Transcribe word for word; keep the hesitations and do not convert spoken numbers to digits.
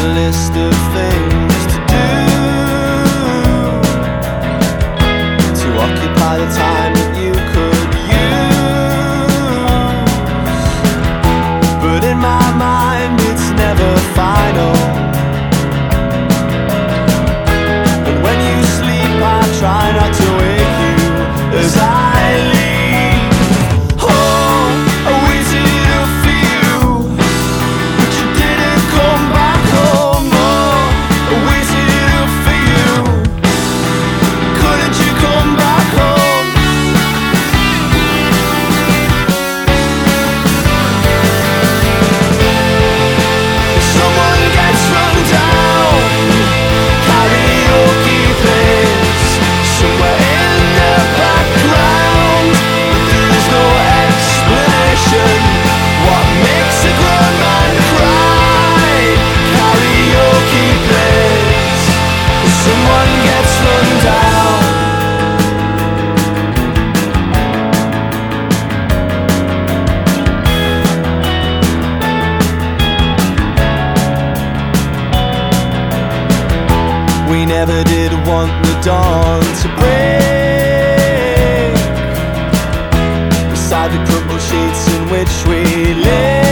list of things to do to occupy the time that you could use. But in my mind it's never final, and when you sleep I try not to wake you as I leave. Oh, I waited up for you, but you didn't come back home. Oh, I waited up for you, couldn't you come back home? Someone gets run down, karaoke plays somewhere in the background, but there is no explanation. What makes a grown man cry? Karaoke plays, someone gets run down. We never did want the dawn to break beside the crumpled sheets in which we lay.